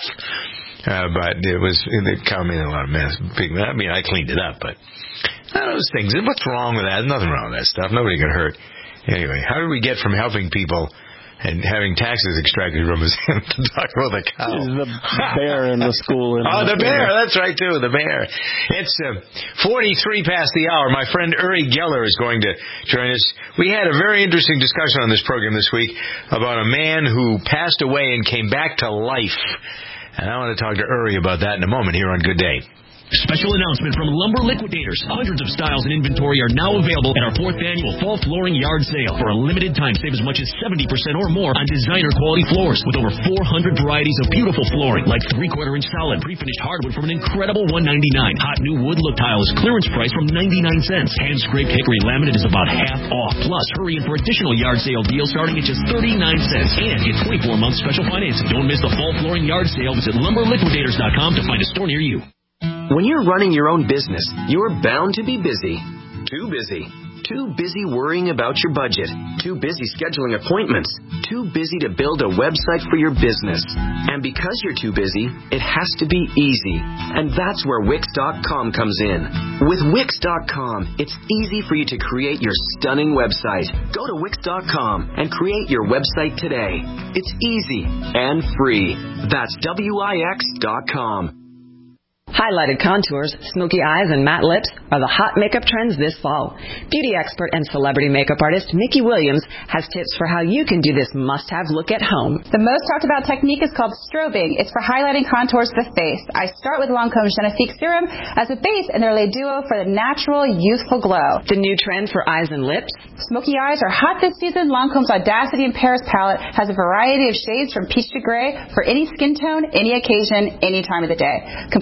Uh, but it was, it cow made a lot of mess. I mean, I cleaned it up, but those things, what's wrong with that? There's nothing wrong with that stuff. Nobody got hurt. Anyway, how did we get from helping people and having taxes extracted from us to talk about the cow? The bear in the school. In oh, the, the bear. bear. That's right, too. The bear. It's uh, forty-three past the hour. My friend Uri Geller is going to join us. We had a very interesting discussion on this program this week about a man who passed away and came back to life. And I want to talk to Uri about that in a moment here on Good Day. Special announcement from Lumber Liquidators. Hundreds of styles and inventory are now available at our fourth annual Fall Flooring Yard Sale. For a limited time, save as much as seventy percent or more on designer quality floors with over four hundred varieties of beautiful flooring, like three-quarter inch solid, pre-finished hardwood from an incredible one ninety-nine. Hot new wood look tile is clearance price from ninety-nine cents. Hand-scraped hickory laminate is about half off. Plus, hurry in for additional yard sale deals starting at just thirty-nine cents. And get twenty-four month special financing. Don't miss the Fall Flooring Yard Sale. Visit lumber liquidators dot com to find a store near you. When you're running your own business, you're bound to be busy. Too busy. Too busy worrying about your budget. Too busy scheduling appointments. Too busy to build a website for your business. And because you're too busy, it has to be easy. And that's where Wix dot com comes in. With Wix dot com, it's easy for you to create your stunning website. Go to Wix dot com and create your website today. It's easy and free. That's W I X dot com. Highlighted contours, smoky eyes, and matte lips are the hot makeup trends this fall. Beauty expert and celebrity makeup artist Mickey Williams has tips for how you can do this must-have look at home. The most talked about technique is called strobing. It's for highlighting contours of the face. I start with Lancome Genifique Serum as a base and their Le Duo for the natural, youthful glow. The new trend for eyes and lips? Smoky eyes are hot this season. Lancome's Audacity in Paris palette has a variety of shades from peach to gray for any skin tone, any occasion, any time of the day. Complete the look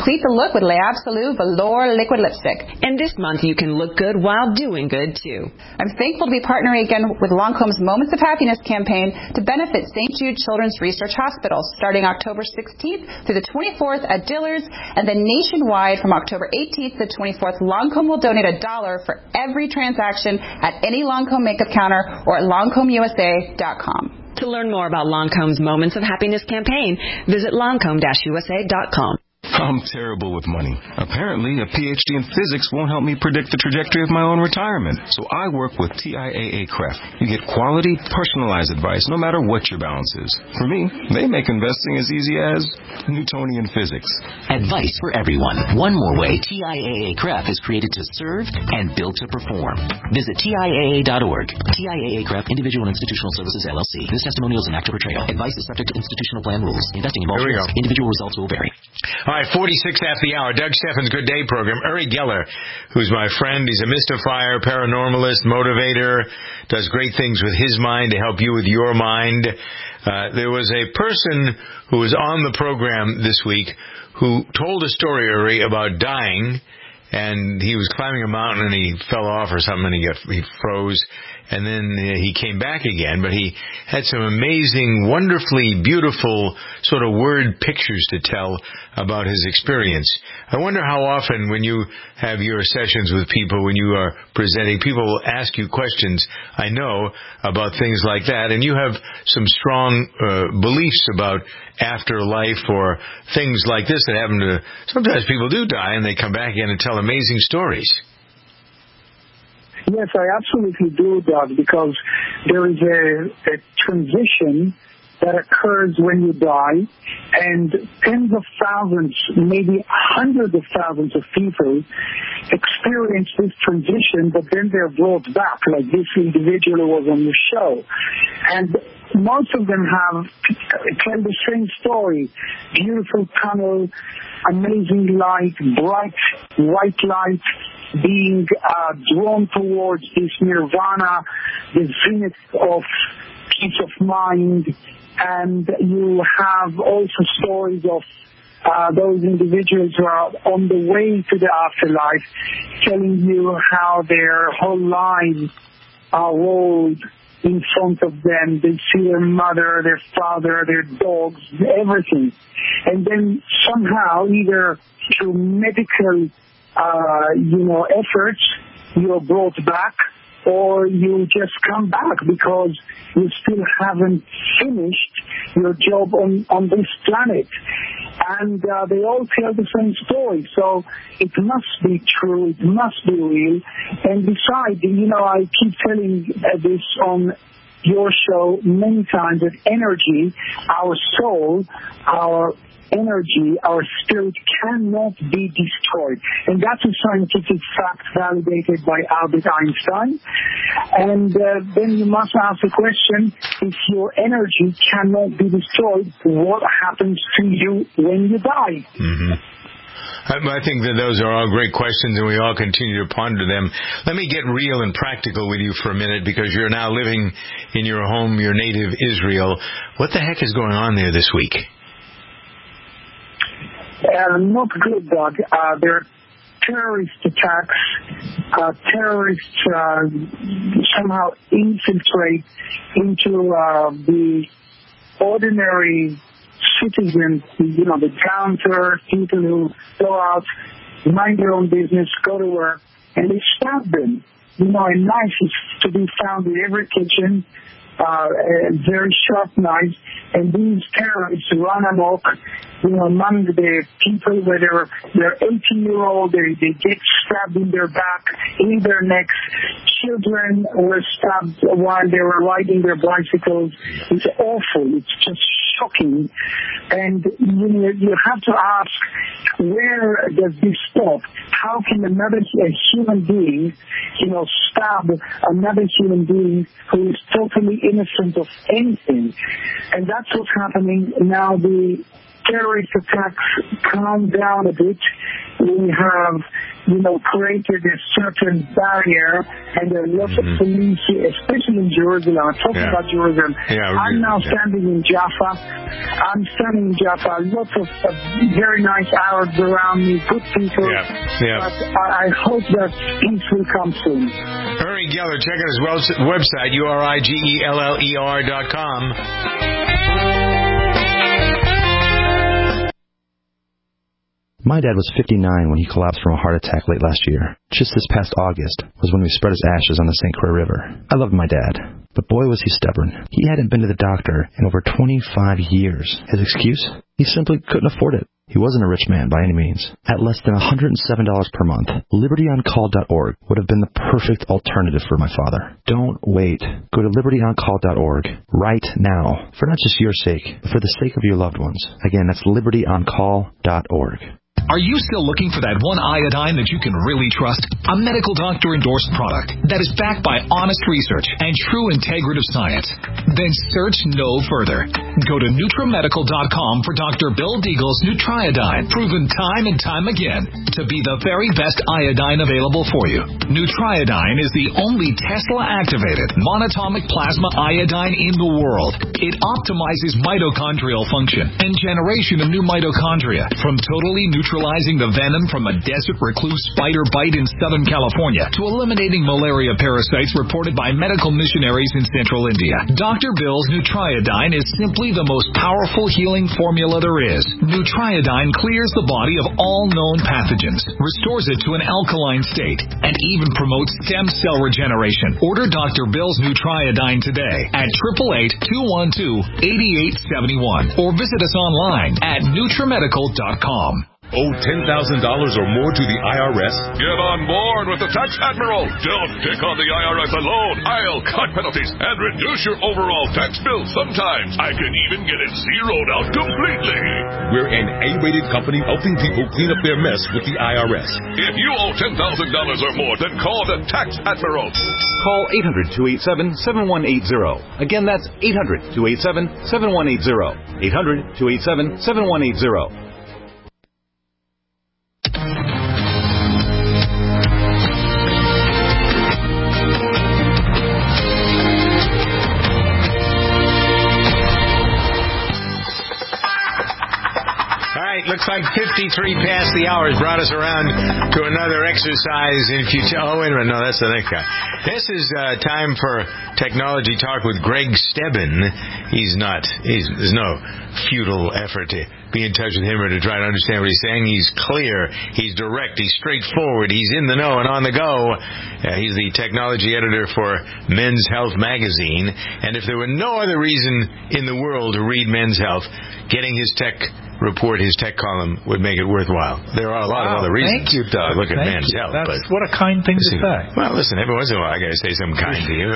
look with Le Absolu Velour Liquid Lipstick. And this month you can look good while doing good, too. I'm thankful to be partnering again with Lancome's Moments of Happiness campaign to benefit Saint Jude Children's Research Hospital starting October sixteenth through the twenty-fourth at Dillard's, and then nationwide from October eighteenth to twenty-fourth. Lancome will donate a dollar for every transaction at any Lancome makeup counter or at Lancome U S A dot com. To learn more about Lancome's Moments of Happiness campaign, visit Lancome U S A dot com. I'm terrible with money. Apparently, a P H D in physics won't help me predict the trajectory of my own retirement. So I work with T I A A C R E F. You get quality, personalized advice no matter what your balance is. For me, they make investing as easy as Newtonian physics. Advice for everyone. One more way T I A A C R E F is created to serve and built to perform. Visit T I A A dot org. T I A A C R E F, Individual and Institutional Services, L L C. This testimonial is an actor portrayal. Advice is subject to institutional plan rules. Investing involves risk. Individual results will vary. All right, forty-six after the hour. Doug Steffens' Good Day program. Uri Geller, who's my friend, he's a mystifier, paranormalist, motivator, does great things with his mind to help you with your mind. Uh, there was a person who was on the program this week who told a story, Uri, about dying, and he was climbing a mountain and he fell off or something and he got he froze. And then he came back again, but he had some amazing, wonderfully beautiful sort of word pictures to tell about his experience. I wonder how often when you have your sessions with people, when you are presenting, people will ask you questions, I know, about things like that. And you have some strong uh, beliefs about afterlife or things like this that happen to, sometimes people do die and they come back again and tell amazing stories. Yes, I absolutely do, Doug, because there is a, a transition that occurs when you die, and tens of thousands, maybe hundreds of thousands of people experience this transition, but then they're brought back, like this individual who was on the show. And most of them have tell the same story. Beautiful tunnel, amazing light, bright white light, being uh, drawn towards this nirvana, the zenith of peace of mind. And you have also stories of uh, those individuals who are on the way to the afterlife, telling you how their whole lives are rolled in front of them. They see their mother, their father, their dogs, everything. And then somehow, either through medical uh, you know, efforts, you're brought back, or you just come back because you still haven't finished your job on, on this planet. And uh, they all tell the same story, so it must be true, it must be real. And besides, you know, I keep telling uh, this on your show many times, that energy, our soul, our energy, our spirit cannot be destroyed. And that's a scientific fact validated by Albert Einstein. And uh, then you must ask the question, if your energy cannot be destroyed, what happens to you when you die? Mm-hmm. I think that those are all great questions, and we all continue to ponder them. Let me get real and practical with you for a minute, because you're now living in your home, your native Israel. What the heck is going on there this week? Uh, not good, Doug. Uh, there are terrorist attacks. Uh, terrorists uh, somehow infiltrate into uh, the ordinary citizens, you know, the down-to-earth people who go out, mind their own business, go to work, and they stab them. You know, a knife is to be found in every kitchen, uh, a very sharp knife, and these terrorists run amok, you know, among the people, where they're, they're eighteen-year-old, they, they get stabbed in their back, in their necks. Children were stabbed while they were riding their bicycles. It's awful. It's just shocking. And you know, you have to ask, where does this stop? How can another a human being, you know, stab another human being who is totally innocent of anything? And that's what's happening now. The terrorist attacks calm down a bit, we have, you know, created a certain barrier, and there are lots mm-hmm. of police, especially in Jerusalem. I'm talking yeah. about Jerusalem. Yeah, I'm now yeah. standing in Jaffa. I'm standing in Jaffa. Lots of uh, very nice Arabs around me, good people. Yeah. Yeah. But I, I hope that peace will come soon. Uri Geller, check out his website, U R I G E L L E R dot com. My dad was fifty-nine when he collapsed from a heart attack late last year. Just this past August was when we spread his ashes on the Saint Croix River. I loved my dad, but boy was he stubborn. He hadn't been to the doctor in over twenty-five years. His excuse? He simply couldn't afford it. He wasn't a rich man by any means. At less than one hundred seven dollars per month, liberty on call dot org would have been the perfect alternative for my father. Don't wait. Go to liberty on call dot org right now, for not just your sake, but for the sake of your loved ones. Again, that's liberty on call dot org. Are you still looking for that one iodine that you can really trust? A medical doctor-endorsed product that is backed by honest research and true integrative science? Then search no further. Go to Nutramedical dot com for Doctor Bill Deagle's Nutriodine, proven time and time again to be the very best iodine available for you. Nutriodine is the only Tesla-activated monatomic plasma iodine in the world. It optimizes mitochondrial function and generation of new mitochondria from totally neutral neutralizing the venom from a desert recluse spider bite in Southern California to eliminating malaria parasites reported by medical missionaries in central India. Doctor Bill's Nutriodine is simply the most powerful healing formula there is. Nutriodine clears the body of all known pathogens, restores it to an alkaline state, and even promotes stem cell regeneration. Order Doctor Bill's Nutriodine today at eight eight eight, two one two, eight eight seven one or visit us online at Nutramedical dot com. Owe ten thousand dollars or more to the I R S? Get on board with the Tax Admiral. Don't pick on the I R S alone. I'll cut penalties and reduce your overall tax bill. Sometimes I can even get it zeroed out completely. We're an A-rated company helping people clean up their mess with the I R S. If you owe ten thousand dollars or more, then call the Tax Admiral. Call eight hundred, two eight seven, seven one eight zero. Again, that's eight hundred, two eight seven, seven one eight zero. eight hundred, two eight seven, seven one eight zero. Looks like fifty-three past the hour has brought us around to another exercise in future. Oh, wait a minute. No, that's the next guy. This is uh, time for Technology Talk with Greg Stebbin. He's not, he's, there's no futile effort to be in touch with him or to try to understand what he's saying. He's clear. He's direct. He's straightforward. He's in the know and on the go. Uh, he's the technology editor for Men's Health magazine. And if there were no other reason in the world to read Men's Health, getting his tech report, his tech column, would make it worthwhile. There are a lot wow, of other reasons thank you, Doug. to look at thank Men's you. Health. That's, but what a kind thing listen, to say. Well, listen, every once in a while I got to say something kind to you.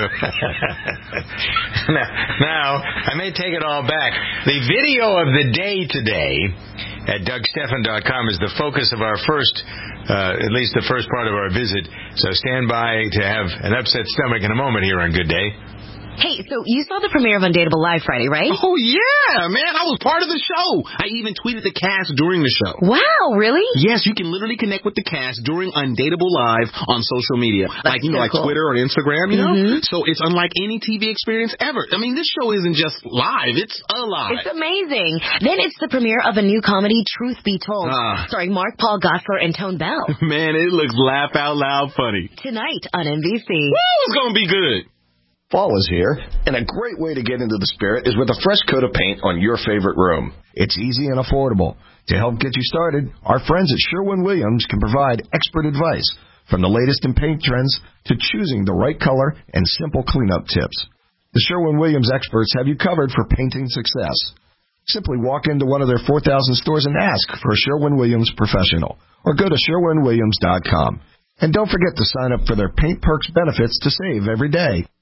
now, now, I may take it all back. The video of the day today at Doug Stephan dot com is the focus of our first, uh, at least the first part of our visit. So stand by to have an upset stomach in a moment here on Good Day. Hey, so you saw the premiere of Undateable Live Friday, right? Oh, yeah, man. I was part of the show. I even tweeted the cast during the show. Wow, really? Yes, you can literally connect with the cast during Undateable Live on social media. That's like, you know, so like cool. Twitter or Instagram, you mm-hmm. know? So it's unlike any T V experience ever. I mean, this show isn't just live. It's alive. It's amazing. Then it's the premiere of a new comedy, Truth Be Told, uh, starring Mark Paul Gosselaar and Tone Bell. Man, it looks laugh out loud funny. Tonight on N B C. Woo, it's going to be good. Fall is here, and a great way to get into the spirit is with a fresh coat of paint on your favorite room. It's easy and affordable. To help get you started, our friends at Sherwin-Williams can provide expert advice, from the latest in paint trends to choosing the right color and simple cleanup tips. The Sherwin-Williams experts have you covered for painting success. Simply walk into one of their four thousand stores and ask for a Sherwin-Williams professional, or go to Sherwin Williams dot com. And don't forget to sign up for their Paint Perks benefits to save every day.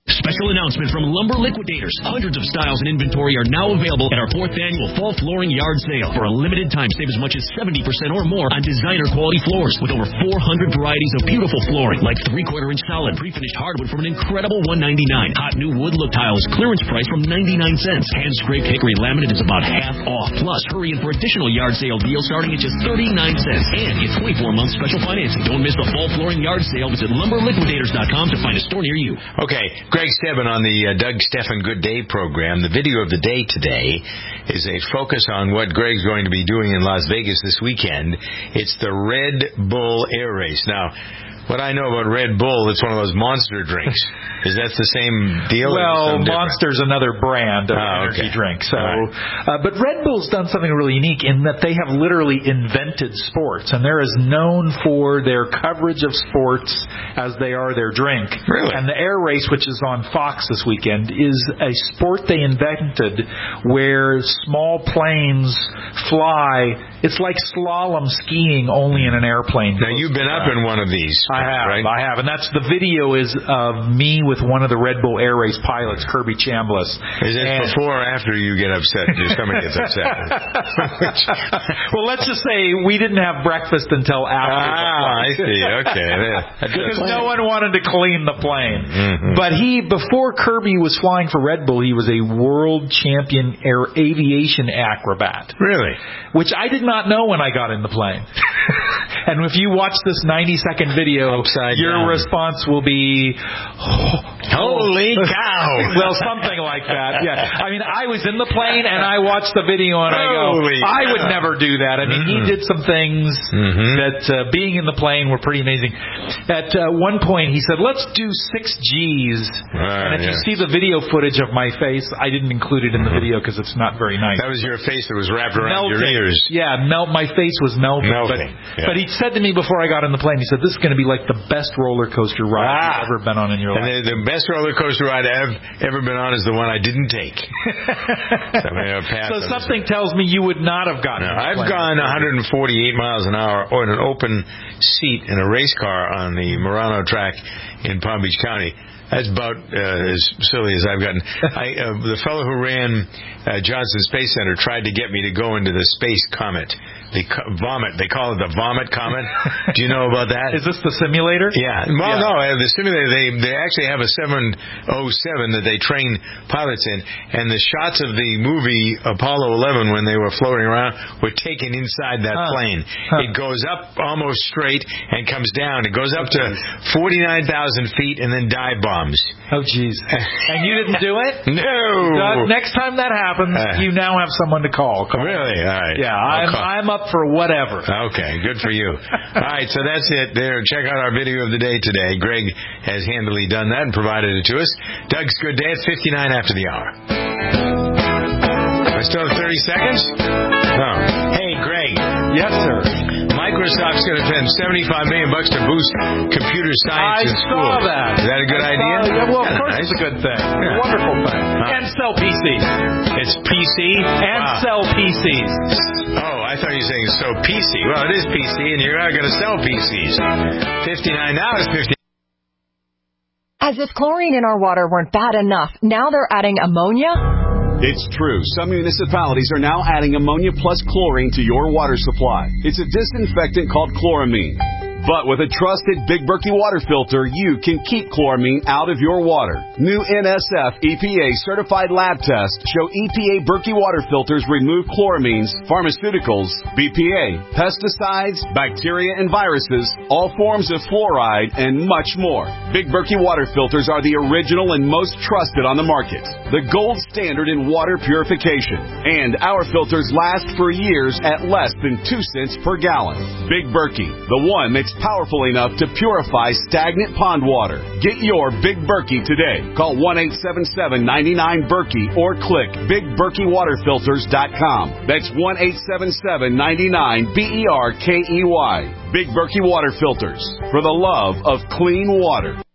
Special announcement from Lumber Liquidators. Hundreds of styles and inventory are now available at our fourth annual Fall Flooring Yard Sale. For a limited time, save as much as seventy percent or more on designer quality floors with over four hundred varieties of beautiful flooring, like three-quarter inch solid pre-finished hardwood from an incredible one ninety-nine. Hot new wood look tiles clearance price from ninety-nine cents. Hand-scraped hickory laminate is about half off. Plus, hurry in for additional yard sale deals starting at just thirty-nine cents. And get twenty-four month special financing. Don't miss the Fall Flooring Yard Sale. Visit lumber liquidators dot com to find a store near you. Okay, Greg Stebbin on the uh, Doug Stephan Good Day program. The video of the day today is a focus on what Greg's going to be doing in Las Vegas this weekend. It's the Red Bull Air Race. Now, what I know about Red Bull, it's one of those monster drinks. Is that the same deal? Well, Monster's another brand of oh, energy okay. drink. So, right. uh, but Red Bull's done something really unique in that they have literally invented sports, and they're as known for their coverage of sports as they are their drink. Really? And the Air Race, which is on Fox this weekend, is a sport they invented where small planes fly. It's like slalom skiing, only in an airplane. Now, you've been up in one of these. I have, right? I have, and that's the video is of me with one of the Red Bull Air Race pilots, Kirby Chambliss. Is it and before or after you get upset? Your stomach gets upset. Well, let's just say we didn't have breakfast until after. Ah, I see. Okay, because no one wanted to clean the plane. Mm-hmm. But he, before Kirby was flying for Red Bull, he was a world champion air aviation acrobat. Really? Which I did not know when I got in the plane. And if you watch this ninety second video, Upside your down. response will be, oh, holy cow. Well, something like that. Yeah. I mean, I was in the plane and I watched the video and I go, Holy I would cow. never do that. I mean, Mm-hmm. he did some things mm-hmm. that uh, being in the plane were pretty amazing. At uh, one point, he said, let's do six G's. Uh, and if yeah. you see the video footage of my face, I didn't include it in the video because it's not very nice. That was your face that was wrapped around melting. your ears. Yeah, melt. My face was melting. Melting, But, yeah. but he said to me before I got in the plane, he said, this is going to be like the best roller coaster ride Ah. you've ever been on in your And life. the, the best roller coaster ride I've ever been on is the one I didn't take. so I passed so on something tells me you would not have gotten No, in the I've plane. gone one forty-eight miles an hour on an open seat in a race car on the Murano track in Palm Beach County. That's about uh, as silly as I've gotten. I, uh, the fellow who ran uh, Johnson Space Center tried to get me to go into the Space Comet. The co- vomit. They call it the Vomit Comet. Do you know about that? Is this the simulator? Yeah. Well, Yeah. no. Uh, the simulator, they they actually have a seven oh seven that they train pilots in. And the shots of the movie Apollo eleven when they were floating around were taken inside that Huh. plane. Huh. It goes up almost straight and comes down. It goes up to forty-nine thousand feet and then dive bombs. Oh, jeez. And you didn't do it? No. Doug, next time that happens, Uh, you now have someone to call. Call. Really? All right. Yeah, I'll I'm, call. I'm up for whatever. Okay, good for you. All right, so that's it there. Check out our video of the day today. Greg has handily done that and provided it to us. Doug's Good Day. It's fifty-nine after the hour. I still have thirty seconds? Oh. Hey, Greg. Yes, sir. Microsoft's going to spend seventy-five million bucks to boost computer science I in saw schools. that. Is that a good I idea? saw- yeah, well, of That's course nice. it's a good thing. Yeah. Wonderful thing. Huh. And sell P Cs. It's P C? And Wow. sell P Cs. Oh, I thought you were saying so P C. Well, it is P C, and you're not going to sell P Cs. fifty-nine now is fifty. As if chlorine in our water weren't bad enough, now they're adding ammonia? It's true. Some municipalities are now adding ammonia plus chlorine to your water supply. It's a disinfectant called chloramine. But with a trusted Big Berkey water filter, you can keep chloramine out of your water. New N S F E P A certified lab tests show E P A Berkey water filters remove chloramines, pharmaceuticals, B P A, pesticides, bacteria and viruses, all forms of fluoride, and much more. Big Berkey water filters are the original and most trusted on the market. The gold standard in water purification. And our filters last for years at less than two cents per gallon. Big Berkey, the one that's powerful enough to purify stagnant pond water. Get your Big Berkey today. Call one eight seven seven, nine nine, Berkey or click big berkey water filters dot com. That's one eight seven seven, nine nine, B E R K E Y. Big Berkey Water Filters. For the love of clean water.